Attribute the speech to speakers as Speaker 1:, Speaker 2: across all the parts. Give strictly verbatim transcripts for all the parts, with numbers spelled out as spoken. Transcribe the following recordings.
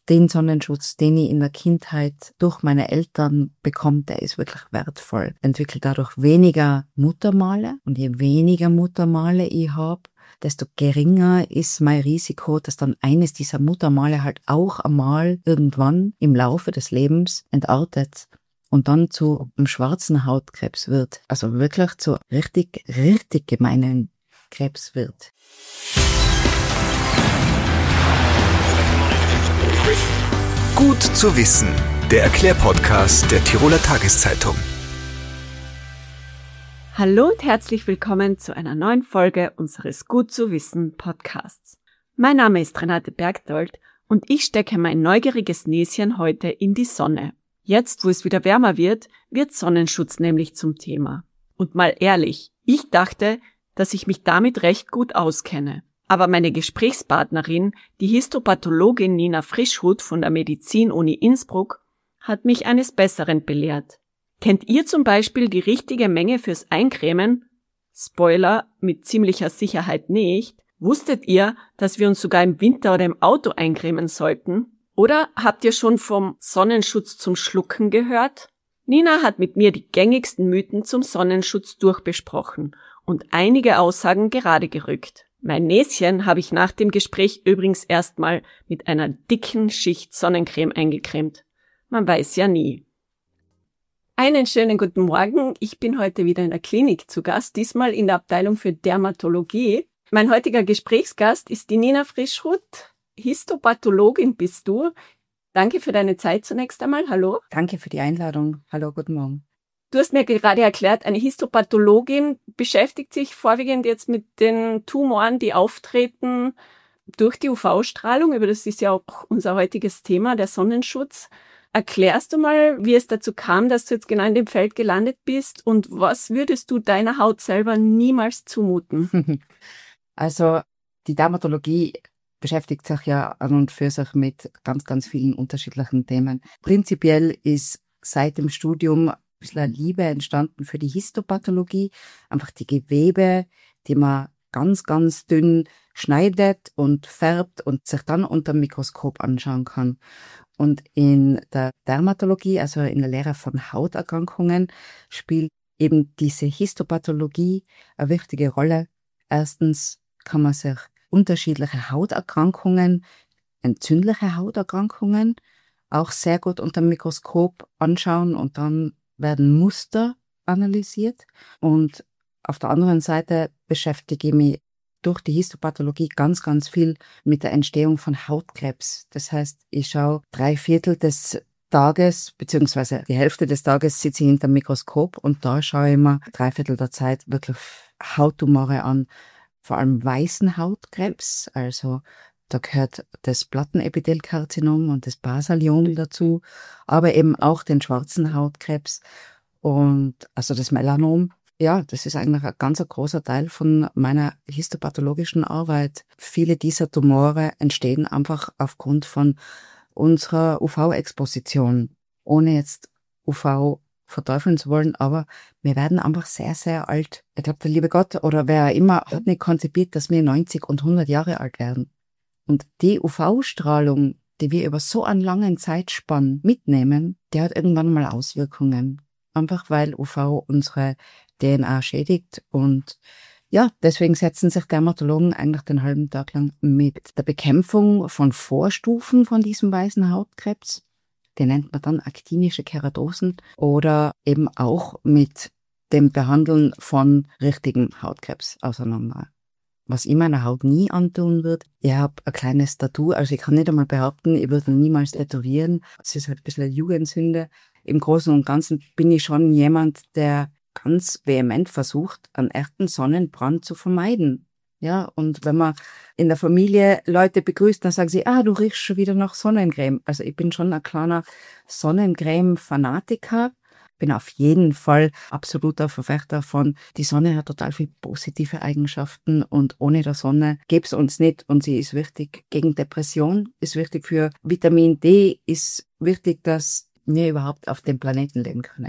Speaker 1: den Sonnenschutz, den ich in der Kindheit durch meine Eltern bekomme, der ist wirklich wertvoll. Entwickle dadurch weniger Muttermale und je weniger Muttermale ich habe, desto geringer ist mein Risiko, dass dann eines dieser Muttermale halt auch einmal irgendwann im Laufe des Lebens entartet und dann zu einem schwarzen Hautkrebs wird. Also wirklich zu richtig, richtig gemeinen Krebs wird.
Speaker 2: Gut zu wissen, der Erklärpodcast der Tiroler Tageszeitung.
Speaker 3: Hallo und herzlich willkommen zu einer neuen Folge unseres Gut zu wissen Podcasts. Mein Name ist Renate Bergdold und ich stecke mein neugieriges Näschen heute in die Sonne. Jetzt, wo es wieder wärmer wird, wird Sonnenschutz nämlich zum Thema. Und mal ehrlich, ich dachte, dass ich mich damit recht gut auskenne. Aber meine Gesprächspartnerin, die Histopathologin Nina Frischhuth von der Medizin-Uni Innsbruck, hat mich eines Besseren belehrt. Kennt ihr zum Beispiel die richtige Menge fürs Eincremen? Spoiler, mit ziemlicher Sicherheit nicht. Wusstet ihr, dass wir uns sogar im Winter oder im Auto eincremen sollten? Oder habt ihr schon vom Sonnenschutz zum Schlucken gehört? Nina hat mit mir die gängigsten Mythen zum Sonnenschutz durchbesprochen und einige Aussagen gerade gerückt. Mein Näschen habe ich nach dem Gespräch übrigens erstmal mit einer dicken Schicht Sonnencreme eingecremt. Man weiß ja nie. Einen schönen guten Morgen. Ich bin heute wieder in der Klinik zu Gast, diesmal in der Abteilung für Dermatologie. Mein heutiger Gesprächsgast ist die Nina Frischhuth. Histopathologin bist du. Danke für deine Zeit zunächst einmal. Hallo.
Speaker 1: Danke für die Einladung. Hallo, guten Morgen.
Speaker 3: Du hast mir gerade erklärt, eine Histopathologin beschäftigt sich vorwiegend jetzt mit den Tumoren, die auftreten durch die U V-Strahlung. Aber das ist ja auch unser heutiges Thema, der Sonnenschutz. Erklärst du mal, wie es dazu kam, dass du jetzt genau in dem Feld gelandet bist und was würdest du deiner Haut selber niemals zumuten?
Speaker 1: Also die Dermatologie beschäftigt sich ja an und für sich mit ganz, ganz vielen unterschiedlichen Themen. Prinzipiell ist seit dem Studium ein bisschen eine Liebe entstanden für die Histopathologie. Einfach die Gewebe, die man ganz, ganz dünn schneidet und färbt und sich dann unter dem Mikroskop anschauen kann. Und in der Dermatologie, also in der Lehre von Hauterkrankungen, spielt eben diese Histopathologie eine wichtige Rolle. Erstens kann man sich unterschiedliche Hauterkrankungen, entzündliche Hauterkrankungen, auch sehr gut unter dem Mikroskop anschauen und dann werden Muster analysiert. Und auf der anderen Seite beschäftige ich mich durch die Histopathologie ganz, ganz viel mit der Entstehung von Hautkrebs. Das heißt, ich schaue drei Viertel des Tages, beziehungsweise die Hälfte des Tages sitze ich hinter dem Mikroskop und da schaue ich mir drei Viertel der Zeit wirklich Hauttumore an. Vor allem weißen Hautkrebs, also da gehört das Plattenepithelkarzinom und das Basaliom dazu, aber eben auch den schwarzen Hautkrebs und also das Melanom. Ja, das ist eigentlich ein ganz großer Teil von meiner histopathologischen Arbeit. Viele dieser Tumore entstehen einfach aufgrund von unserer U V-Exposition, ohne jetzt U V verteufeln zu wollen, aber wir werden einfach sehr, sehr alt. Ich glaube, der liebe Gott oder wer immer hat nicht konzipiert, dass wir neunzig und hundert Jahre alt werden. Und die U V-Strahlung, die wir über so einen langen Zeitspann mitnehmen, die hat irgendwann mal Auswirkungen. Einfach weil U V unsere D N A schädigt und ja, deswegen setzen sich Dermatologen eigentlich den halben Tag lang mit der Bekämpfung von Vorstufen von diesem weißen Hautkrebs, die nennt man dann aktinische Keratosen, oder eben auch mit dem Behandeln von richtigem Hautkrebs auseinander. Was ich meiner Haut nie antun wird, ich habe ein kleines Tattoo, also ich kann nicht einmal behaupten, ich würde niemals tätowieren. Es ist halt ein bisschen eine Jugendsünde. Im Großen und Ganzen bin ich schon jemand, der ganz vehement versucht, einen echten Sonnenbrand zu vermeiden. Ja, und wenn man in der Familie Leute begrüßt, dann sagen sie, ah, du riechst schon wieder nach Sonnencreme. Also ich bin schon ein kleiner Sonnencreme-Fanatiker. Bin auf jeden Fall absoluter Verfechter von, die Sonne hat total viele positive Eigenschaften und ohne der Sonne gäb's uns nicht und sie ist wichtig gegen Depression, ist wichtig für Vitamin D, ist wichtig, dass wir überhaupt auf dem Planeten leben können.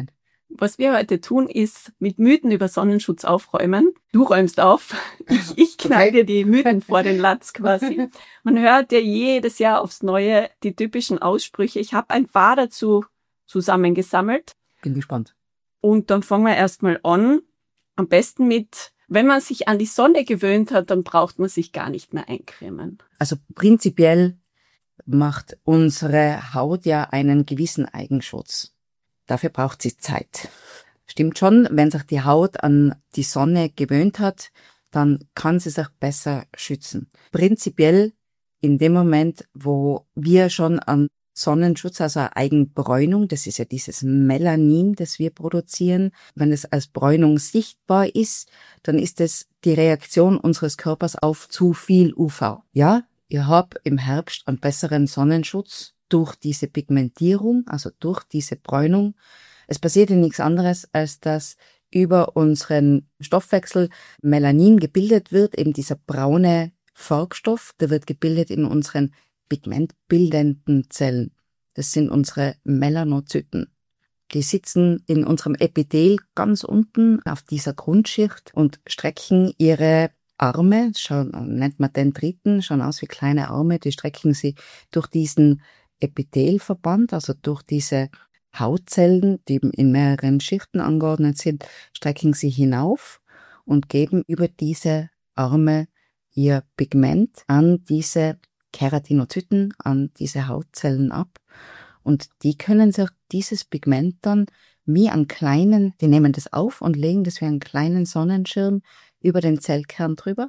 Speaker 3: Was wir heute tun, ist mit Mythen über Sonnenschutz aufräumen. Du räumst auf, ich, ich knall dir die Mythen vor den Latz quasi. Man hört ja jedes Jahr aufs Neue die typischen Aussprüche. Ich habe ein paar dazu zusammengesammelt.
Speaker 1: Bin gespannt.
Speaker 3: Und dann fangen wir erstmal an. Am besten mit, wenn man sich an die Sonne gewöhnt hat, dann braucht man sich gar nicht mehr eincremen.
Speaker 1: Also prinzipiell macht unsere Haut ja einen gewissen Eigenschutz. Dafür braucht sie Zeit. Stimmt schon, wenn sich die Haut an die Sonne gewöhnt hat, dann kann sie sich besser schützen. Prinzipiell in dem Moment, wo wir schon an Sonnenschutz, also Eigenbräunung, das ist ja dieses Melanin, das wir produzieren, wenn es als Bräunung sichtbar ist, dann ist es die Reaktion unseres Körpers auf zu viel U V. Ja, ihr habt im Herbst einen besseren Sonnenschutz durch diese Pigmentierung, also durch diese Bräunung. Es passiert ja nichts anderes, als dass über unseren Stoffwechsel Melanin gebildet wird, eben dieser braune Farbstoff, der wird gebildet in unseren pigmentbildenden Zellen. Das sind unsere Melanozyten. Die sitzen in unserem Epithel ganz unten auf dieser Grundschicht und strecken ihre Arme, schauen, nennt man Dendriten, schauen aus wie kleine Arme, die strecken sie durch diesen Epithelverband, also durch diese Hautzellen, die in mehreren Schichten angeordnet sind, strecken sie hinauf und geben über diese Arme ihr Pigment an diese Keratinozyten, an diese Hautzellen ab. Und die können sich dieses Pigment dann wie einen kleinen, die nehmen das auf und legen das wie einen kleinen Sonnenschirm über den Zellkern drüber,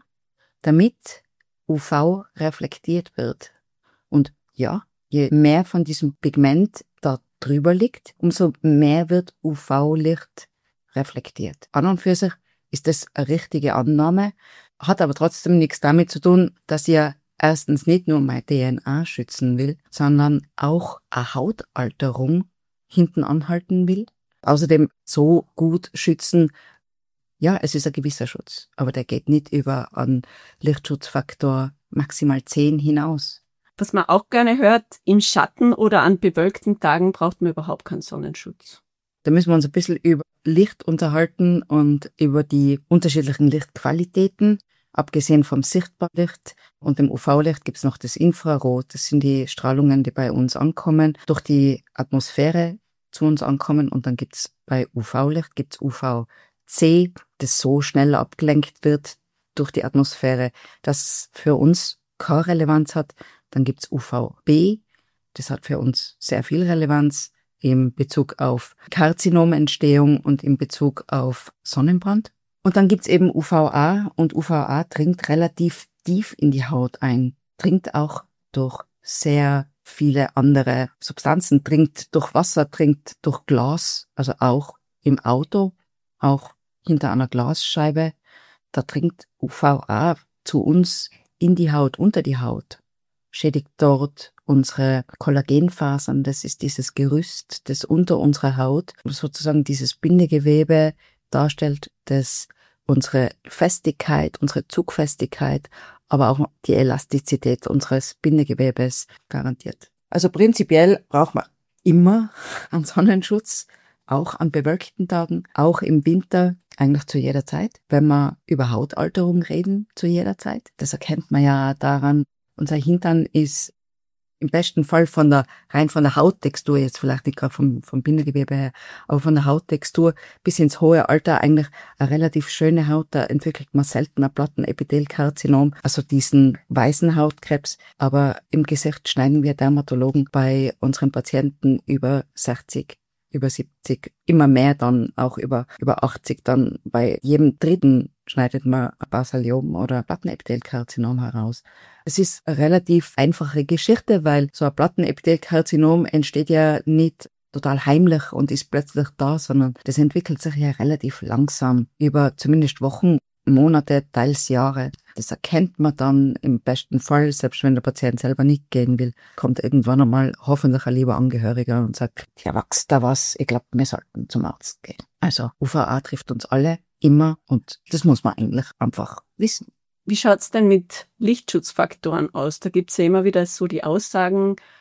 Speaker 1: damit U V reflektiert wird. Und ja, je mehr von diesem Pigment da drüber liegt, umso mehr wird U V-Licht reflektiert. An und für sich ist das eine richtige Annahme, hat aber trotzdem nichts damit zu tun, dass ihr erstens nicht nur meine D N A schützen will, sondern auch eine Hautalterung hinten anhalten will. Außerdem so gut schützen, ja, es ist ein gewisser Schutz, aber der geht nicht über einen Lichtschutzfaktor maximal zehn hinaus.
Speaker 3: Was man auch gerne hört, im Schatten oder an bewölkten Tagen braucht man überhaupt keinen Sonnenschutz.
Speaker 1: Da müssen wir uns ein bisschen über Licht unterhalten und über die unterschiedlichen Lichtqualitäten. Abgesehen vom Sichtbarlicht und dem U V-Licht gibt es noch das Infrarot. Das sind die Strahlungen, die bei uns ankommen, durch die Atmosphäre zu uns ankommen. Und dann gibt es bei U V-Licht gibt's U V C, das so schnell abgelenkt wird durch die Atmosphäre, dass für uns keine Relevanz hat. Dann gibt's U V B, das hat für uns sehr viel Relevanz im Bezug auf Karzinomentstehung und im Bezug auf Sonnenbrand. Und dann gibt's eben U V A und U V A dringt relativ tief in die Haut ein, dringt auch durch sehr viele andere Substanzen, dringt durch Wasser, dringt durch Glas, also auch im Auto, auch hinter einer Glasscheibe, da dringt U V A zu uns in die Haut, unter die Haut, schädigt dort unsere Kollagenfasern, das ist dieses Gerüst, das unter unserer Haut sozusagen dieses Bindegewebe darstellt, das unsere Festigkeit, unsere Zugfestigkeit, aber auch die Elastizität unseres Bindegewebes garantiert. Also prinzipiell braucht man immer einen Sonnenschutz, auch an bewölkten Tagen, auch im Winter, eigentlich zu jeder Zeit. Wenn wir über Hautalterung reden, zu jeder Zeit. Das erkennt man ja daran, unser Hintern ist im besten Fall von der, rein von der Hauttextur, jetzt vielleicht nicht gerade vom, vom Bindegewebe her, aber von der Hauttextur bis ins hohe Alter eigentlich eine relativ schöne Haut. Da entwickelt man selten ein Plattenepithelkarzinom, also diesen weißen Hautkrebs. Aber im Gesicht schneiden wir Dermatologen bei unseren Patienten über sechzig, über siebzig, immer mehr dann, auch über, über achtzig dann. Bei jedem dritten schneidet man ein Basaliom oder Plattenepithelkarzinom heraus. Es ist eine relativ einfache Geschichte, weil so ein Plattenepithelkarzinom entsteht ja nicht total heimlich und ist plötzlich da, sondern das entwickelt sich ja relativ langsam über zumindest Wochen, Monate, teils Jahre. Das erkennt man dann im besten Fall, selbst wenn der Patient selber nicht gehen will, kommt irgendwann einmal hoffentlich ein lieber Angehöriger und sagt, ja, wächst da was, ich glaube, wir sollten zum Arzt gehen. Also U V A trifft uns alle immer und das muss man eigentlich einfach wissen.
Speaker 3: Wie schaut's denn mit Lichtschutzfaktoren aus? Da gibt's ja immer wieder so die Aussagen,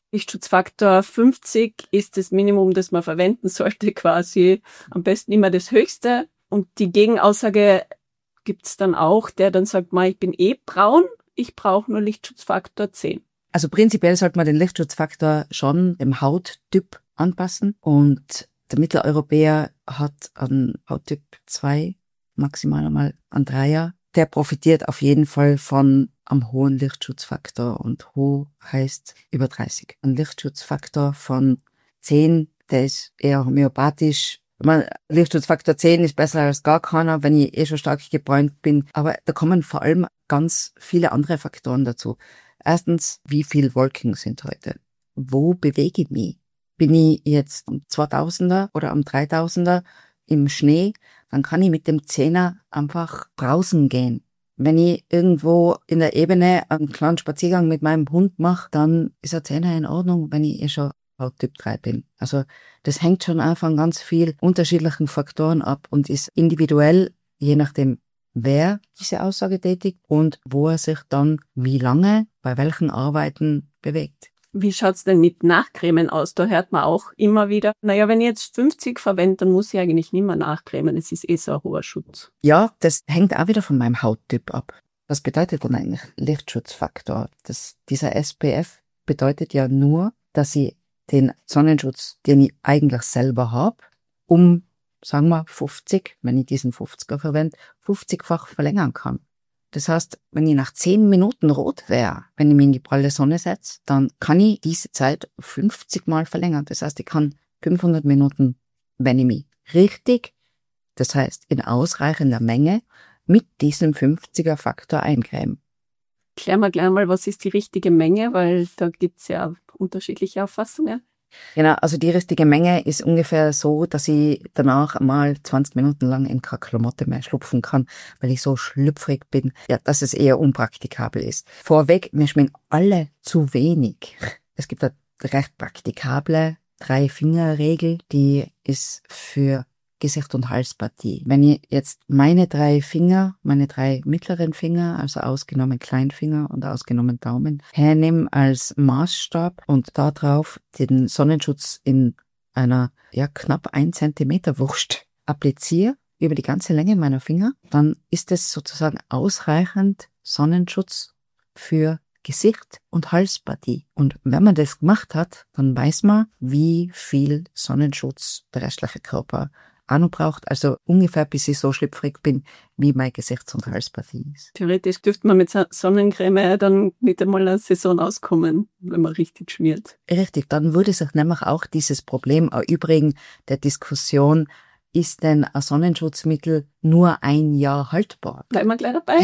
Speaker 3: Lichtschutzfaktor fünfzig ist das Minimum, das man verwenden sollte quasi. Am besten immer das Höchste. Und die Gegenaussage gibt's dann auch, der dann sagt, ich bin eh braun, ich brauche nur Lichtschutzfaktor zehn.
Speaker 1: Also prinzipiell sollte man den Lichtschutzfaktor schon dem Hauttyp anpassen. Und der Mitteleuropäer hat an Hauttyp zwei, maximal einmal an Dreier. Der profitiert auf jeden Fall von am hohen Lichtschutzfaktor, und hoch heißt über dreißig. Ein Lichtschutzfaktor von zehn, der ist eher homöopathisch. Ich meine, Lichtschutzfaktor zehn ist besser als gar keiner, wenn ich eh schon stark gebräunt bin. Aber da kommen vor allem ganz viele andere Faktoren dazu. Erstens, wie viel Wolken sind heute? Wo bewege ich mich? Bin ich jetzt am zweitausender oder am dreitausender im Schnee, dann kann ich mit dem Zehner einfach brausen gehen. Wenn ich irgendwo in der Ebene einen kleinen Spaziergang mit meinem Hund mache, dann ist ein Zehner in Ordnung, wenn ich eh schon Hauttyp drei bin. Also das hängt schon einfach an ganz viel unterschiedlichen Faktoren ab und ist individuell, je nachdem, wer diese Aussage tätigt und wo er sich dann wie lange bei welchen Arbeiten bewegt.
Speaker 3: Wie schaut's denn mit Nachcremen aus? Da hört man auch immer wieder, naja, wenn ich jetzt fünfzig verwende, dann muss ich eigentlich nicht mehr nachcremen. Es ist eh so ein hoher Schutz.
Speaker 1: Ja, das hängt auch wieder von meinem Hauttyp ab. Was bedeutet denn eigentlich Lichtschutzfaktor? Das, dieser S P F bedeutet ja nur, dass ich den Sonnenschutz, den ich eigentlich selber habe, um, sagen wir, fünfzig, wenn ich diesen fünfziger verwende, fünfzigfach verlängern kann. Das heißt, wenn ich nach zehn Minuten rot wäre, wenn ich mich in die pralle Sonne setze, dann kann ich diese Zeit fünfzig Mal verlängern. Das heißt, ich kann fünfhundert Minuten, wenn ich mich richtig, das heißt in ausreichender Menge, mit diesem fünfziger Faktor eincremen.
Speaker 3: Klär mal gleich mal, was ist die richtige Menge, weil da gibt's ja unterschiedliche Auffassungen.
Speaker 1: Genau, also die richtige Menge ist ungefähr so, dass ich danach mal zwanzig Minuten lang in keine Klamotte mehr schlupfen kann, weil ich so schlüpfrig bin, ja, dass es eher unpraktikabel ist. Vorweg, mir schmecken alle zu wenig. Es gibt eine recht praktikable Drei-Finger-Regel, die ist für Gesicht- und Halspartie. Wenn ich jetzt meine drei Finger, meine drei mittleren Finger, also ausgenommen Kleinfinger und ausgenommen Daumen, hernehme als Maßstab und da drauf den Sonnenschutz in einer ja knapp ein Zentimeter Wurst appliziere über die ganze Länge meiner Finger, dann ist es sozusagen ausreichend Sonnenschutz für Gesicht- und Halspartie. Und wenn man das gemacht hat, dann weiß man, wie viel Sonnenschutz der restliche Körper auch noch braucht, also ungefähr bis ich so schlüpfrig bin, wie mein Gesichts- und Halspartie ist.
Speaker 3: Theoretisch dürfte man mit Sonnencreme dann mit einmal eine Saison auskommen, wenn man richtig schmiert.
Speaker 1: Richtig, dann würde sich nämlich auch dieses Problem erübrigen der Diskussion, ist denn ein Sonnenschutzmittel nur ein Jahr haltbar?
Speaker 3: Bleiben wir gleich dabei.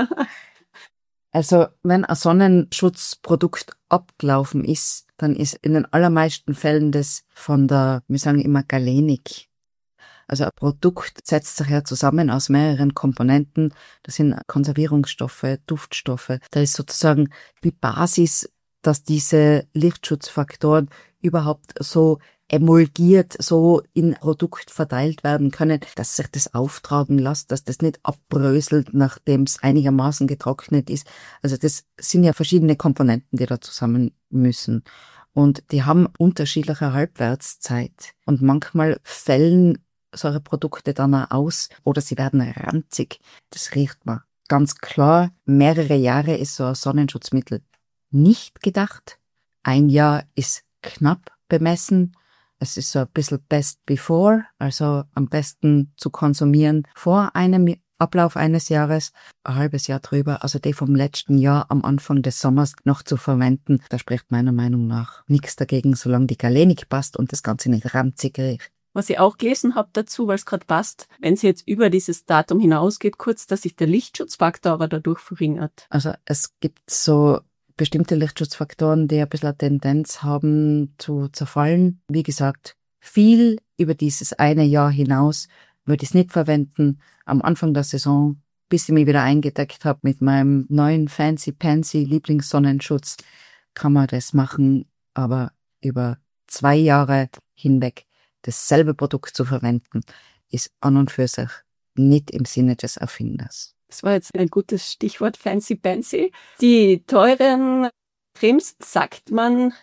Speaker 1: Also wenn ein Sonnenschutzprodukt abgelaufen ist, dann ist in den allermeisten Fällen das von der, wir sagen immer Galenik. Also ein Produkt setzt sich ja zusammen aus mehreren Komponenten. Das sind Konservierungsstoffe, Duftstoffe. Da ist sozusagen die Basis, dass diese Lichtschutzfaktoren überhaupt so emulgiert, so in Produkt verteilt werden können, dass sich das auftragen lässt, dass das nicht abbröselt, nachdem es einigermaßen getrocknet ist. Also das sind ja verschiedene Komponenten, die da zusammen müssen. Und die haben unterschiedliche Halbwertszeit. Und manchmal fällen solche Produkte dann auch aus oder sie werden ranzig. Das riecht man. Ganz klar, mehrere Jahre ist so ein Sonnenschutzmittel nicht gedacht. Ein Jahr ist knapp bemessen. Es ist so ein bisschen best before, also am besten zu konsumieren vor einem Ablauf eines Jahres, ein halbes Jahr drüber, also die vom letzten Jahr am Anfang des Sommers noch zu verwenden. Da spricht meiner Meinung nach nichts dagegen, solange die Galenik passt und das Ganze nicht ranzig riecht.
Speaker 3: Was ich auch gelesen habe dazu, weil es gerade passt, wenn sie jetzt über dieses Datum hinausgeht, kurz, dass sich der Lichtschutzfaktor aber dadurch verringert.
Speaker 1: Also es gibt so bestimmte Lichtschutzfaktoren, die ein bisschen eine Tendenz haben zu zerfallen. Wie gesagt, viel über dieses eine Jahr hinaus würde ich es nicht verwenden. Am Anfang der Saison, bis ich mich wieder eingedeckt habe mit meinem neuen Fancy-Pansy Lieblingssonnenschutz, kann man das machen, aber über zwei Jahre hinweg dasselbe Produkt zu verwenden, ist an und für sich nicht im Sinne des Erfinders.
Speaker 3: Das war jetzt ein gutes Stichwort, Fancy Pansy. Die teuren Cremes, sagt man,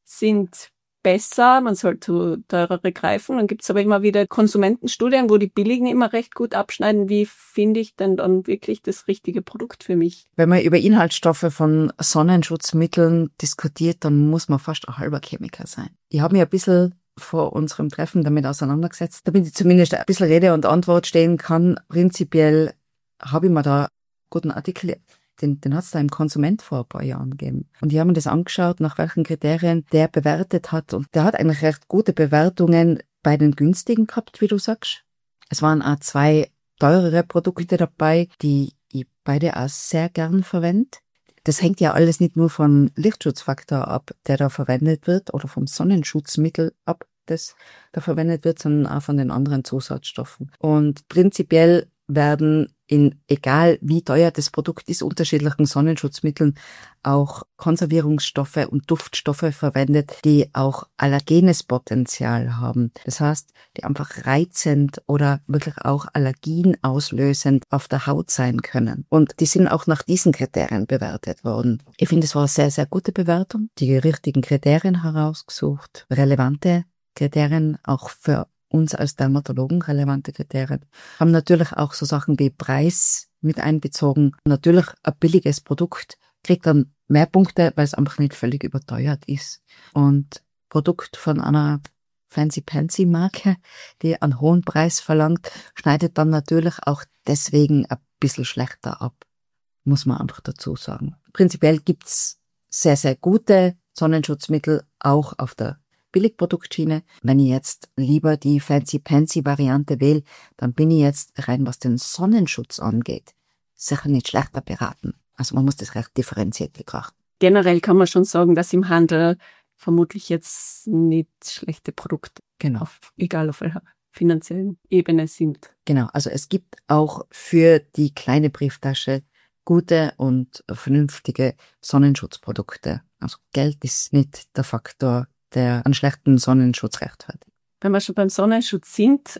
Speaker 3: sind besser, man sollte teurere greifen. Dann gibt es aber immer wieder Konsumentenstudien, wo die billigen immer recht gut abschneiden. Wie finde ich denn dann wirklich das richtige Produkt für mich?
Speaker 1: Wenn man über Inhaltsstoffe von Sonnenschutzmitteln diskutiert, dann muss man fast ein halber Chemiker sein. Ich habe mich ein bisschen vor unserem Treffen damit auseinandergesetzt, damit ich zumindest ein bisschen Rede und Antwort stehen kann. Prinzipiell habe ich mir da einen guten Artikel, den, den hat es da im Konsument vor ein paar Jahren gegeben. Und ich habe mir das angeschaut, nach welchen Kriterien der bewertet hat. Und der hat eigentlich recht gute Bewertungen bei den günstigen gehabt, wie du sagst. Es waren auch zwei teurere Produkte dabei, die ich beide auch sehr gern verwende. Das hängt ja alles nicht nur vom Lichtschutzfaktor ab, der da verwendet wird, oder vom Sonnenschutzmittel ab, das da verwendet wird, sondern auch von den anderen Zusatzstoffen. Und prinzipiell werden in, egal wie teuer das Produkt ist, unterschiedlichen Sonnenschutzmitteln auch Konservierungsstoffe und Duftstoffe verwendet, die auch allergenes Potenzial haben. Das heißt, die einfach reizend oder wirklich auch Allergien auslösend auf der Haut sein können. Und die sind auch nach diesen Kriterien bewertet worden. Ich finde, es war eine sehr, sehr gute Bewertung. Die richtigen Kriterien herausgesucht, relevante Kriterien auch für uns als Dermatologen, relevante Kriterien, haben natürlich auch so Sachen wie Preis mit einbezogen. Natürlich ein billiges Produkt kriegt dann mehr Punkte, weil es einfach nicht völlig überteuert ist. Und Produkt von einer Fancy-Pansy-Marke, die einen hohen Preis verlangt, schneidet dann natürlich auch deswegen ein bisschen schlechter ab, muss man einfach dazu sagen. Prinzipiell gibt's sehr, sehr gute Sonnenschutzmittel auch auf der Billigproduktschiene. Wenn ich jetzt lieber die Fancy-Pansy-Variante wähle, dann bin ich jetzt rein, was den Sonnenschutz angeht, sicher nicht schlechter beraten. Also man muss das recht differenziert betrachten.
Speaker 3: Generell kann man schon sagen, dass im Handel vermutlich jetzt nicht schlechte Produkte,
Speaker 1: Genau.
Speaker 3: Auf, egal auf welcher finanziellen Ebene sind.
Speaker 1: Genau, also es gibt auch für die kleine Brieftasche gute und vernünftige Sonnenschutzprodukte. Also Geld ist nicht der Faktor, der einen schlechten Sonnenschutz rechtfertigt.
Speaker 3: Wenn wir schon beim Sonnenschutz sind,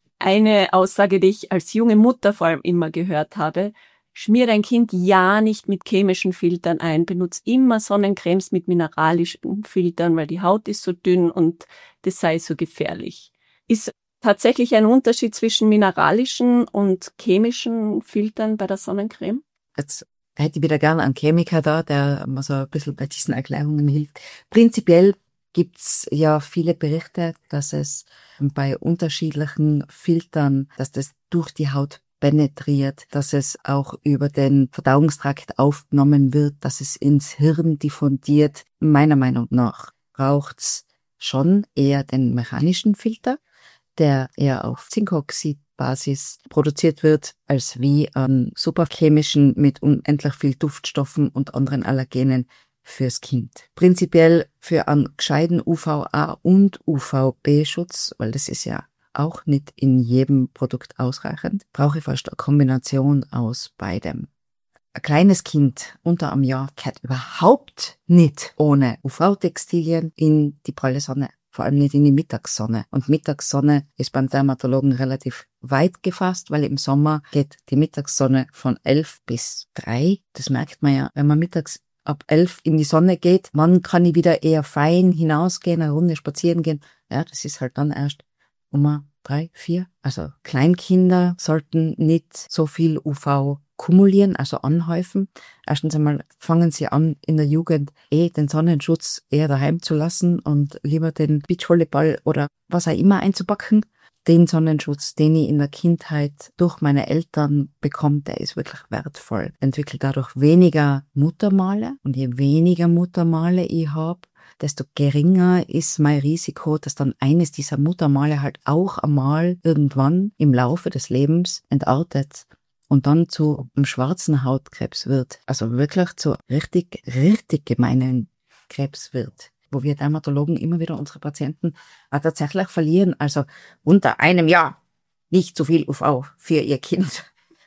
Speaker 3: eine Aussage, die ich als junge Mutter vor allem immer gehört habe: Schmier dein Kind ja nicht mit chemischen Filtern ein, benutz immer Sonnencremes mit mineralischen Filtern, weil die Haut ist so dünn und das sei so gefährlich. Ist tatsächlich ein Unterschied zwischen mineralischen und chemischen Filtern bei der Sonnencreme?
Speaker 1: Jetzt hätte ich wieder gerne einen Chemiker da, der mir so ein bisschen bei diesen Erklärungen hilft. Prinzipiell gibt's ja viele Berichte, dass es bei unterschiedlichen Filtern, dass das durch die Haut penetriert, dass es auch über den Verdauungstrakt aufgenommen wird, dass es ins Hirn diffundiert. Meiner Meinung nach braucht's schon eher den mechanischen Filter, der eher auf Zinkoxidbasis produziert wird, als wie einen superchemischen mit unendlich viel Duftstoffen und anderen Allergenen fürs Kind. Prinzipiell für einen gescheiten U V A und U V B-Schutz, weil das ist ja auch nicht in jedem Produkt ausreichend, brauche ich fast eine Kombination aus beidem. Ein kleines Kind unter einem Jahr gehört überhaupt nicht ohne U V-Textilien in die pralle Sonne, vor allem nicht in die Mittagssonne. Und Mittagssonne ist beim Dermatologen relativ weit gefasst, weil im Sommer geht die Mittagssonne von elf bis drei. Das merkt man ja, wenn man mittags ab elf in die Sonne geht, wann kann ich wieder eher fein hinausgehen, eine Runde spazieren gehen. Ja, das ist halt dann erst um drei, vier. Also Kleinkinder sollten nicht so viel U V kumulieren, also anhäufen. Erstens einmal fangen sie an, in der Jugend eh den Sonnenschutz eher daheim zu lassen und lieber den Beachvolleyball oder was auch immer einzupacken. Den Sonnenschutz, den ich in der Kindheit durch meine Eltern bekomme, der ist wirklich wertvoll. Entwickle dadurch weniger Muttermale und je weniger Muttermale ich habe, desto geringer ist mein Risiko, dass dann eines dieser Muttermale halt auch einmal irgendwann im Laufe des Lebens entartet und dann zu einem schwarzen Hautkrebs wird. Also wirklich zu richtig, richtig gemeinen Krebs wird, wo wir Dermatologen immer wieder unsere Patienten auch tatsächlich verlieren. Also unter einem Jahr nicht zu viel U V für ihr Kind.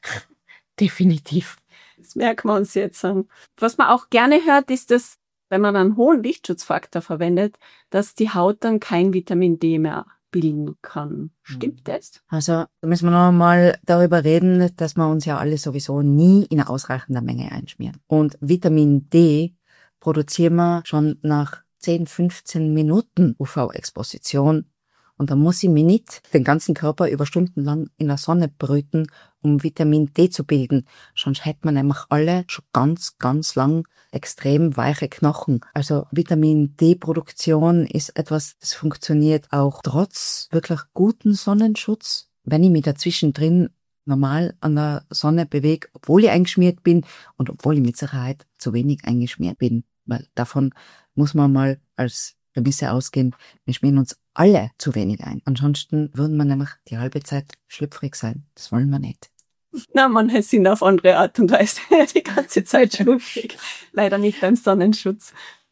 Speaker 1: Definitiv.
Speaker 3: Das merken wir uns jetzt an. Was man auch gerne hört, ist, dass, wenn man einen hohen Lichtschutzfaktor verwendet, dass die Haut dann kein Vitamin D mehr bilden kann. Stimmt das?
Speaker 1: Also da müssen wir noch mal darüber reden, dass wir uns ja alle sowieso nie in ausreichender Menge einschmieren. Und Vitamin D produzieren wir schon nach zehn, fünfzehn Minuten U V-Exposition. Und dann muss ich mich nicht den ganzen Körper über Stunden lang in der Sonne brüten, um Vitamin D zu bilden. Sonst hätte man nämlich alle schon ganz, ganz lang extrem weiche Knochen. Also Vitamin D-Produktion ist etwas, das funktioniert auch trotz wirklich guten Sonnenschutz. Wenn ich mich dazwischen drin normal an der Sonne bewege, obwohl ich eingeschmiert bin und obwohl ich mit Sicherheit zu wenig eingeschmiert bin. Weil davon muss man mal als Prämisse ausgehen, wir schmieren uns alle zu wenig ein. Ansonsten würden wir nämlich die halbe Zeit schlüpfrig sein. Das wollen wir nicht.
Speaker 3: Na, manche sind auf andere Art und Weise die ganze Zeit schlüpfrig. Leider nicht beim Sonnenschutz.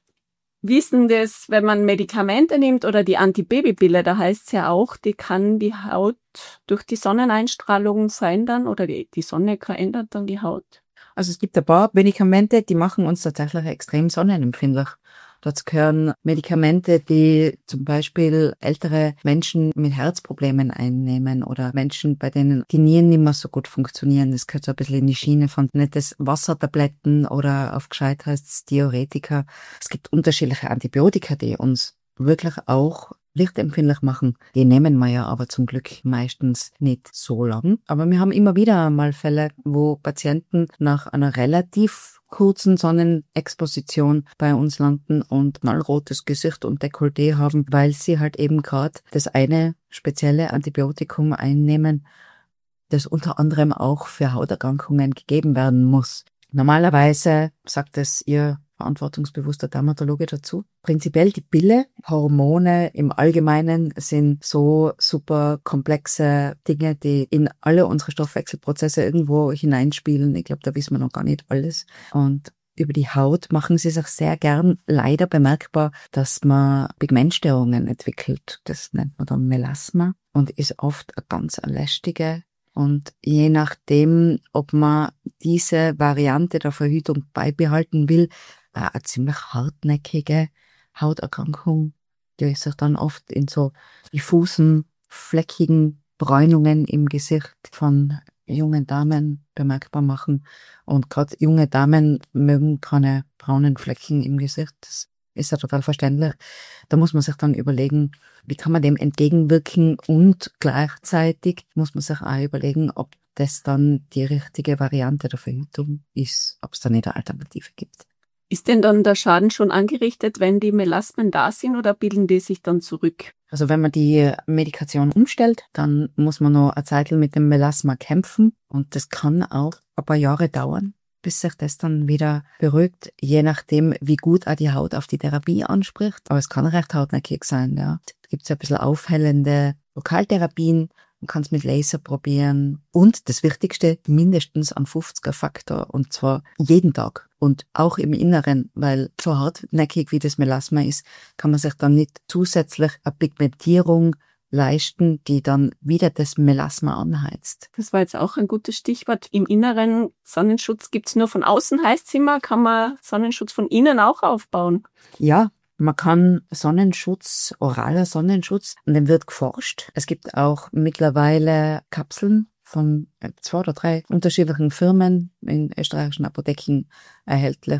Speaker 3: Wie ist denn das, wenn man Medikamente nimmt oder die Antibabypille? Da heißt es ja auch, die kann die Haut durch die Sonneneinstrahlung verändern oder die, die Sonne verändert dann die Haut.
Speaker 1: Also es gibt ein paar Medikamente, die machen uns tatsächlich extrem sonnenempfindlich. Dazu gehören Medikamente, die zum Beispiel ältere Menschen mit Herzproblemen einnehmen oder Menschen, bei denen die Nieren nicht mehr so gut funktionieren. Das gehört so ein bisschen in die Schiene von nettes Wassertabletten oder auf gescheit heißt es Diuretika. Es gibt unterschiedliche Antibiotika, die uns wirklich auch lichtempfindlich machen. Die nehmen wir ja aber zum Glück meistens nicht so lang. Aber wir haben immer wieder mal Fälle, wo Patienten nach einer relativ kurzen Sonnenexposition bei uns landen und knallrotes Gesicht und Dekolleté haben, weil sie halt eben gerade das eine spezielle Antibiotikum einnehmen, das unter anderem auch für Hauterkrankungen gegeben werden muss. Normalerweise sagt es Ihr verantwortungsbewusster Dermatologe dazu. Prinzipiell die Pille, Hormone im Allgemeinen sind so super komplexe Dinge, die in alle unsere Stoffwechselprozesse irgendwo hineinspielen. Ich glaube, da wissen wir noch gar nicht alles. Und über die Haut machen sie sich sehr gern leider bemerkbar, dass man Pigmentstörungen entwickelt. Das nennt man dann Melasma und ist oft eine ganz lästige. Und je nachdem, ob man diese Variante der Verhütung beibehalten will, eine ziemlich hartnäckige Hauterkrankung, die sich dann oft in so diffusen, fleckigen Bräunungen im Gesicht von jungen Damen bemerkbar machen. Und gerade junge Damen mögen keine braunen Flecken im Gesicht. Das ist ja total verständlich. Da muss man sich dann überlegen, wie kann man dem entgegenwirken und gleichzeitig muss man sich auch überlegen, ob das dann die richtige Variante der Verhütung ist, ob es da nicht eine Alternative gibt.
Speaker 3: Ist denn dann der Schaden schon angerichtet, wenn die Melasmen da sind oder bilden die sich dann zurück?
Speaker 1: Also wenn man die Medikation umstellt, dann muss man noch eine Zeit mit dem Melasma kämpfen und das kann auch ein paar Jahre dauern, bis sich das dann wieder beruhigt, je nachdem, wie gut auch die Haut auf die Therapie anspricht. Aber es kann recht hartnäckig sein, ja. Da gibt es ein bisschen aufhellende Lokaltherapien, man kann es mit Laser probieren und das Wichtigste, mindestens einen fünfziger Faktor und zwar jeden Tag und auch im Inneren, weil so hartnäckig wie das Melasma ist, kann man sich dann nicht zusätzlich eine Pigmentierung leisten, die dann wieder das Melasma anheizt.
Speaker 3: Das war jetzt auch ein gutes Stichwort. Im Inneren Sonnenschutz gibt's nur von außen, heißt es immer, kann man Sonnenschutz von innen auch aufbauen?
Speaker 1: Ja, man kann Sonnenschutz, oraler Sonnenschutz, an dem wird geforscht. Es gibt auch mittlerweile Kapseln von zwei oder drei unterschiedlichen Firmen in österreichischen Apotheken erhältlich,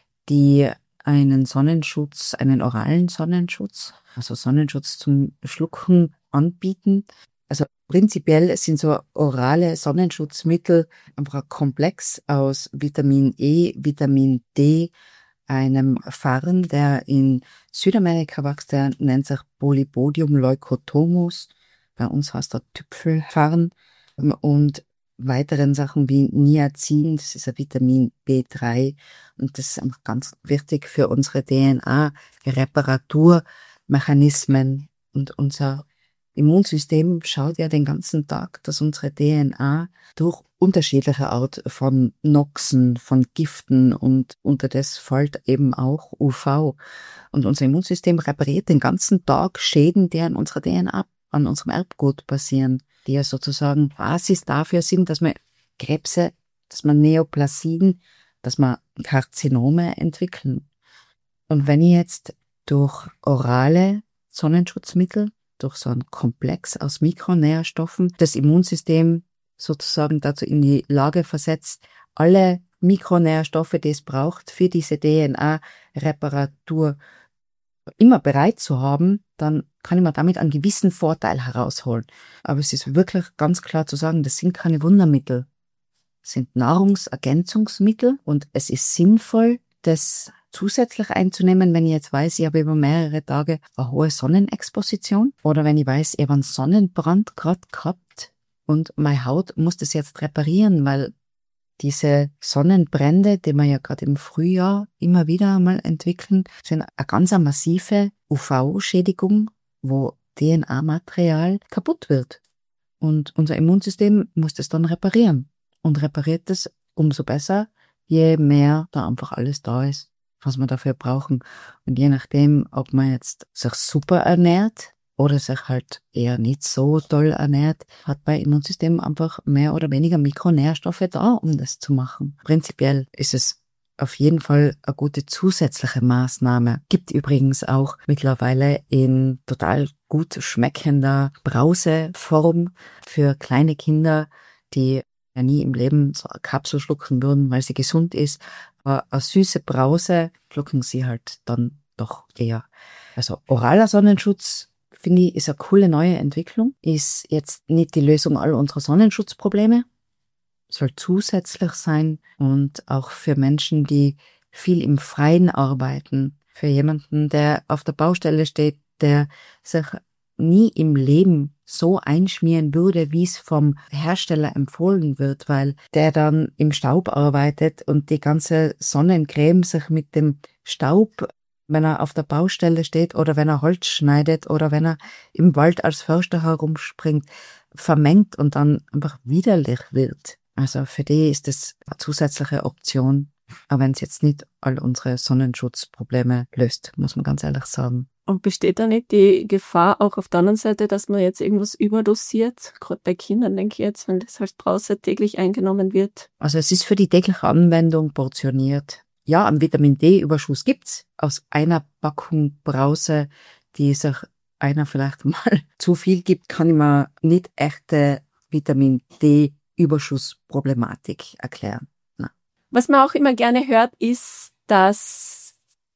Speaker 1: die einen Sonnenschutz, einen oralen Sonnenschutz, also Sonnenschutz zum Schlucken anbieten. Also prinzipiell sind so orale Sonnenschutzmittel einfach ein Komplex aus Vitamin E, Vitamin D, einem Farn, der in Südamerika wächst, der nennt sich Polybodium leucotomus. Bei uns heißt er Tüpfelfarn. Und weiteren Sachen wie Niacin, das ist ein Vitamin B drei. Und das ist einfach ganz wichtig für unsere D N A-Reparaturmechanismen. Und unser Immunsystem schaut ja den ganzen Tag, dass unsere D N A durch unterschiedliche Art von Noxen, von Giften und unter das fällt eben auch U V. Und unser Immunsystem repariert den ganzen Tag Schäden, die an unserer D N A, an unserem Erbgut passieren, die ja sozusagen Basis dafür sind, dass man Krebse, dass man Neoplasien, dass man Karzinome entwickeln. Und wenn ich jetzt durch orale Sonnenschutzmittel, durch so einen Komplex aus Mikronährstoffen, das Immunsystem sozusagen dazu in die Lage versetzt, alle Mikronährstoffe, die es braucht für diese D N A-Reparatur immer bereit zu haben, dann kann ich mir damit einen gewissen Vorteil herausholen. Aber es ist wirklich ganz klar zu sagen, das sind keine Wundermittel. Das sind Nahrungsergänzungsmittel und es ist sinnvoll, das zusätzlich einzunehmen, wenn ich jetzt weiß, ich habe über mehrere Tage eine hohe Sonnenexposition oder wenn ich weiß, ich habe einen Sonnenbrand gerade gehabt und meine Haut muss das jetzt reparieren, weil diese Sonnenbrände, die wir ja gerade im Frühjahr immer wieder einmal entwickeln, sind eine ganz massive U V-Schädigung, wo D N A-Material kaputt wird. Und unser Immunsystem muss das dann reparieren. Und repariert das umso besser, je mehr da einfach alles da ist, was wir dafür brauchen. Und je nachdem, ob man jetzt sich super ernährt oder sich halt eher nicht so toll ernährt, hat mein Immunsystem einfach mehr oder weniger Mikronährstoffe da, um das zu machen. Prinzipiell ist es auf jeden Fall eine gute zusätzliche Maßnahme. Gibt übrigens auch mittlerweile in total gut schmeckender Brauseform für kleine Kinder, die ja nie im Leben so eine Kapsel schlucken würden, weil sie gesund ist. Aber eine süße Brause schlucken sie halt dann doch eher. Also oraler Sonnenschutz, finde ich, ist eine coole neue Entwicklung. Ist jetzt nicht die Lösung all unserer Sonnenschutzprobleme. Soll zusätzlich sein und auch für Menschen, die viel im Freien arbeiten. Für jemanden, der auf der Baustelle steht, der sich nie im Leben so einschmieren würde, wie es vom Hersteller empfohlen wird, weil der dann im Staub arbeitet und die ganze Sonnencreme sich mit dem Staub, wenn er auf der Baustelle steht oder wenn er Holz schneidet oder wenn er im Wald als Förster herumspringt, vermengt und dann einfach widerlich wird. Also für die ist das eine zusätzliche Option, aber wenn es jetzt nicht all unsere Sonnenschutzprobleme löst, muss man ganz ehrlich sagen.
Speaker 3: Und besteht da nicht die Gefahr auch auf der anderen Seite, dass man jetzt irgendwas überdosiert? Gerade bei Kindern denke ich jetzt, wenn das halt draußen täglich eingenommen wird.
Speaker 1: Also es ist für die tägliche Anwendung portioniert. Ja, einen Vitamin-D-Überschuss gibt's. Aus einer Packung Brause, die sich einer vielleicht mal zu viel gibt, kann ich mir nicht echte Vitamin-D-Überschussproblematik erklären. Na.
Speaker 3: Was man auch immer gerne hört, ist, dass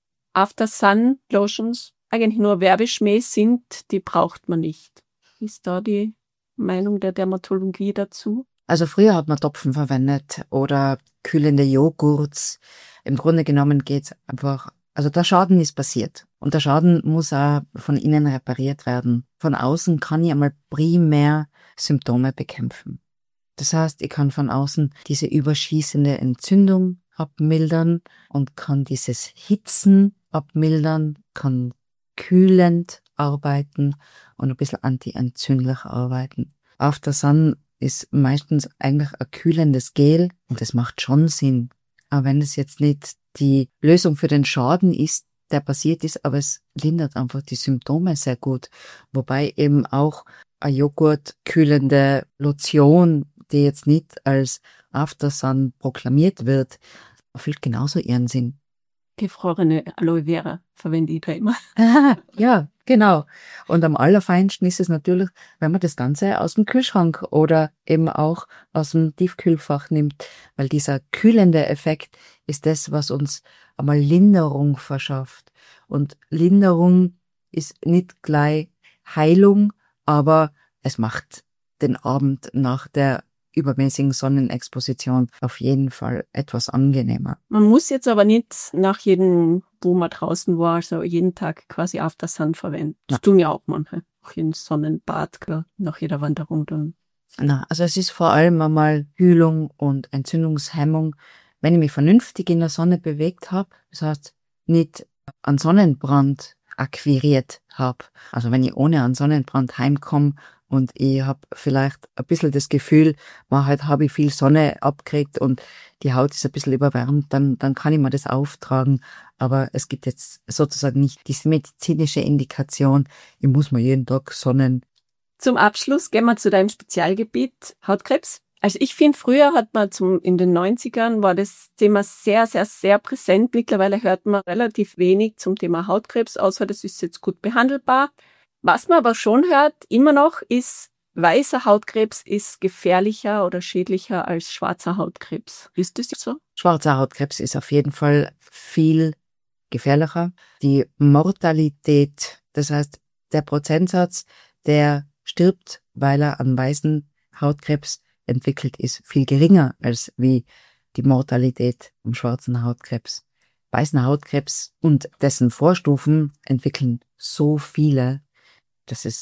Speaker 3: After-Sun-Lotions eigentlich nur Werbeschmäh sind, die braucht man nicht. Ist da die Meinung der Dermatologie dazu?
Speaker 1: Also früher hat man Topfen verwendet oder kühlende Joghurts. Im Grunde genommen geht's einfach, also der Schaden ist passiert und der Schaden muss auch von innen repariert werden. Von außen kann ich einmal primär Symptome bekämpfen. Das heißt, ich kann von außen diese überschießende Entzündung abmildern und kann dieses Hitzen abmildern, kann kühlend arbeiten und ein bisschen anti-entzündlich arbeiten. After Sun ist meistens eigentlich ein kühlendes Gel und das macht schon Sinn. Aber wenn es jetzt nicht die Lösung für den Schaden ist, der passiert ist, aber es lindert einfach die Symptome sehr gut. Wobei eben auch eine Joghurt kühlende Lotion, die jetzt nicht als After Sun proklamiert wird, erfüllt genauso ihren Sinn.
Speaker 3: Gefrorene Aloe Vera verwende ich da immer.
Speaker 1: Ah, ja, genau. Und am allerfeinsten ist es natürlich, wenn man das Ganze aus dem Kühlschrank oder eben auch aus dem Tiefkühlfach nimmt, weil dieser kühlende Effekt ist das, was uns einmal Linderung verschafft. Und Linderung ist nicht gleich Heilung, aber es macht den Abend nach der übermäßigen Sonnenexposition auf jeden Fall etwas angenehmer.
Speaker 3: Man muss jetzt aber nicht nach jedem, wo man draußen war, also jeden Tag quasi After Sun verwenden. Das
Speaker 1: Ja.
Speaker 3: tun ja auch manche. Auch jeden Sonnenbad, klar, nach jeder Wanderung dann.
Speaker 1: Na, also es ist vor allem einmal Kühlung und Entzündungshemmung, wenn ich mich vernünftig in der Sonne bewegt habe, das heißt nicht einen Sonnenbrand akquiriert habe. Also wenn ich ohne einen Sonnenbrand heimkomme und ich habe vielleicht ein bisschen das Gefühl, man, halt habe ich viel Sonne abgekriegt und die Haut ist ein bisschen überwärmt, dann, dann kann ich mir das auftragen. Aber es gibt jetzt sozusagen nicht diese medizinische Indikation, ich muss mir jeden Tag Sonnen.
Speaker 3: Zum Abschluss gehen wir zu deinem Spezialgebiet, Hautkrebs. Also ich finde, früher hat man zum, in den neunzigern war das Thema sehr, sehr, sehr präsent. Mittlerweile hört man relativ wenig zum Thema Hautkrebs, außer das ist jetzt gut behandelbar. Was man aber schon hört, immer noch, ist, weißer Hautkrebs ist gefährlicher oder schädlicher als schwarzer Hautkrebs. Ist das so?
Speaker 1: Schwarzer Hautkrebs ist auf jeden Fall viel gefährlicher. Die Mortalität, das heißt der Prozentsatz, der stirbt, weil er an weißen Hautkrebs entwickelt, ist viel geringer als wie die Mortalität am schwarzen Hautkrebs. Weißen Hautkrebs und dessen Vorstufen entwickeln so viele, dass es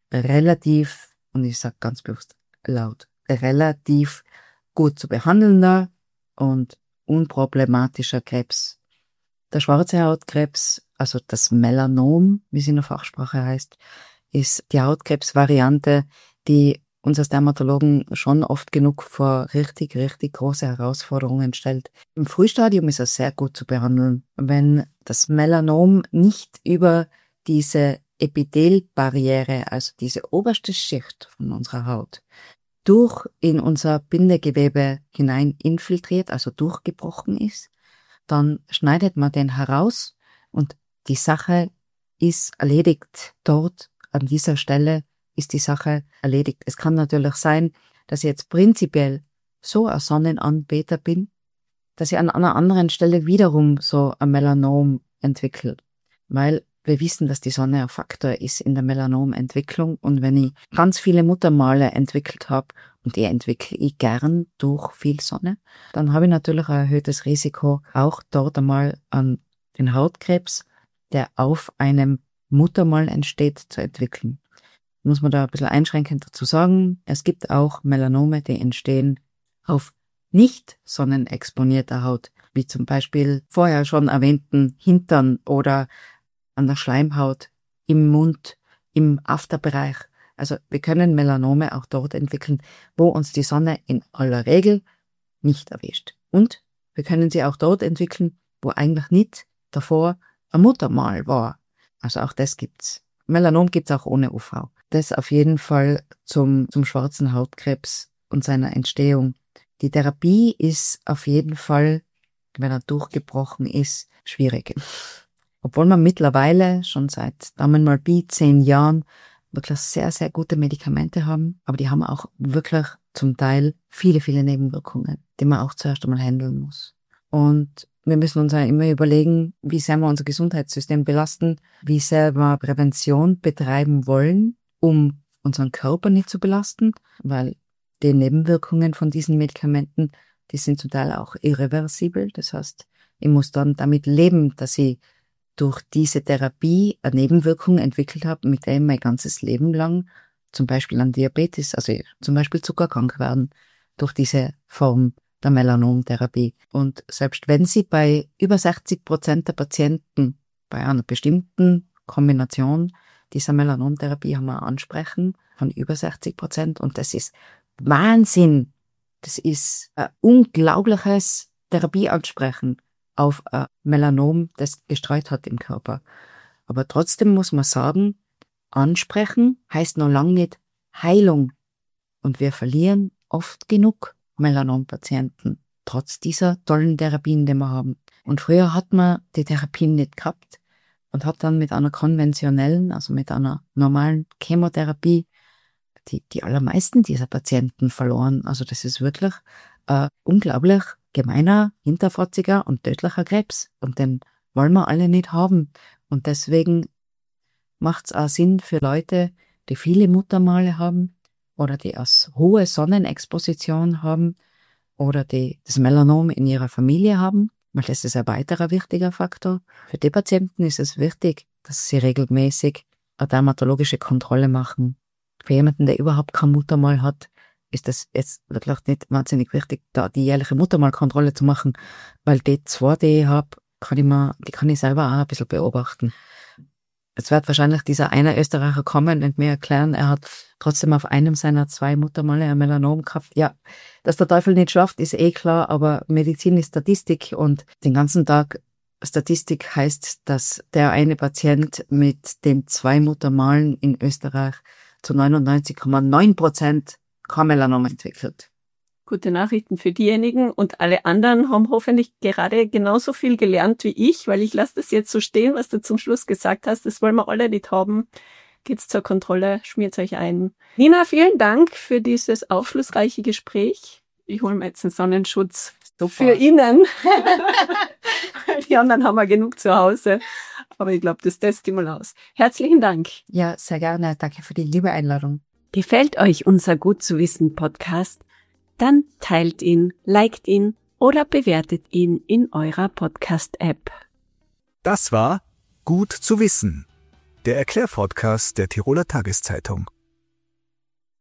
Speaker 1: relativ, und ich sage ganz bewusst laut, relativ gut zu behandelnder und unproblematischer Krebs. Der schwarze Hautkrebs, also das Melanom, wie es in der Fachsprache heißt, ist die Hautkrebsvariante, die uns als Dermatologen schon oft genug vor richtig, richtig große Herausforderungen stellt. Im Frühstadium ist er sehr gut zu behandeln. Wenn das Melanom nicht über diese Epithelbarriere, also diese oberste Schicht von unserer Haut, durch in unser Bindegewebe hinein infiltriert, also durchgebrochen ist, dann schneidet man den heraus und die Sache ist erledigt. Dort an dieser Stelle ist die Sache erledigt. Es kann natürlich sein, dass ich jetzt prinzipiell so ein Sonnenanbeter bin, dass ich an einer anderen Stelle wiederum so ein Melanom entwickle, weil wir wissen, dass die Sonne ein Faktor ist in der Melanomentwicklung, und wenn ich ganz viele Muttermale entwickelt habe, und die entwickle ich gern durch viel Sonne, dann habe ich natürlich ein erhöhtes Risiko, auch dort einmal an den Hautkrebs, der auf einem Muttermal entsteht, zu entwickeln. Muss man da ein bisschen einschränkend dazu sagen, es gibt auch Melanome, die entstehen auf nicht sonnenexponierter Haut, wie zum Beispiel vorher schon erwähnten Hintern oder an der Schleimhaut, im Mund, im Afterbereich. Also wir können Melanome auch dort entwickeln, wo uns die Sonne in aller Regel nicht erwischt. Und wir können sie auch dort entwickeln, wo eigentlich nicht davor ein Muttermal war. Also auch das gibt's. Melanom gibt's auch ohne U V. Das auf jeden Fall zum, zum schwarzen Hautkrebs und seiner Entstehung. Die Therapie ist auf jeden Fall, wenn er durchgebrochen ist, schwierig. Obwohl man mittlerweile schon seit Daumen mal Pi zehn Jahren wirklich sehr, sehr gute Medikamente haben, aber die haben auch wirklich zum Teil viele, viele Nebenwirkungen, die man auch zuerst einmal handeln muss. Und wir müssen uns ja immer überlegen, wie sehr wir unser Gesundheitssystem belasten, wie sehr wir Prävention betreiben wollen, um unseren Körper nicht zu belasten, weil die Nebenwirkungen von diesen Medikamenten, die sind zum Teil auch irreversibel. Das heißt, ich muss dann damit leben, dass ich durch diese Therapie eine Nebenwirkung entwickelt habe, mit der ich mein ganzes Leben lang zum Beispiel an Diabetes, also zum Beispiel zuckerkrank werden, durch diese Form der Melanomtherapie. Und selbst wenn sie bei über sechzig Prozent der Patienten bei einer bestimmten Kombination dieser Melanomtherapie haben wir ansprechen, von über sechzig Prozent, und das ist Wahnsinn. Das ist ein unglaubliches Therapieansprechen auf ein Melanom, das gestreut hat im Körper. Aber trotzdem muss man sagen, ansprechen heißt noch lange nicht Heilung. Und wir verlieren oft genug Melanompatienten, trotz dieser tollen Therapien, die wir haben. Und früher hat man die Therapien nicht gehabt und hat dann mit einer konventionellen, also mit einer normalen Chemotherapie, die, die allermeisten dieser Patienten verloren. Also das ist wirklich äh, unglaublich gemeiner, hinterfotziger und tödlicher Krebs. Und den wollen wir alle nicht haben. Und deswegen macht es auch Sinn für Leute, die viele Muttermale haben oder die eine hohe Sonnenexposition haben oder die das Melanom in ihrer Familie haben, weil das ist ein weiterer wichtiger Faktor. Für die Patienten ist es wichtig, dass sie regelmäßig eine dermatologische Kontrolle machen. Für jemanden, der überhaupt kein Muttermal hat, ist das jetzt wirklich nicht wahnsinnig wichtig, da die jährliche Muttermalkontrolle zu machen, weil die zwei, die ich habe, kann ich mal, die kann ich selber auch ein bisschen beobachten. Jetzt wird wahrscheinlich dieser eine Österreicher kommen und mir erklären, er hat trotzdem auf einem seiner zwei Muttermale ein Melanom gehabt. Ja, dass der Teufel nicht schafft, ist eh klar, aber Medizin ist Statistik, und den ganzen Tag Statistik heißt, dass der eine Patient mit den zwei Muttermalen in Österreich zu neunundneunzig Komma neun Prozent kein Melanom entwickelt.
Speaker 3: Gute Nachrichten für diejenigen, und alle anderen haben hoffentlich gerade genauso viel gelernt wie ich, weil ich lasse das jetzt so stehen, was du zum Schluss gesagt hast. Das wollen wir alle nicht haben. Geht's zur Kontrolle, schmiert euch ein. Nina, vielen Dank für dieses aufschlussreiche Gespräch. Ich hole mir jetzt einen Sonnenschutz.
Speaker 1: Super.
Speaker 3: Für Ihnen. Die anderen haben wir genug zu Hause. Aber ich glaube, das teste ich mal aus. Herzlichen Dank.
Speaker 1: Ja, sehr gerne. Danke für die liebe Einladung.
Speaker 3: Gefällt euch unser Gut zu wissen Podcast? Dann teilt ihn, liked ihn oder bewertet ihn in eurer Podcast-App.
Speaker 2: Das war Gut zu wissen, der Erklärpodcast der Tiroler Tageszeitung.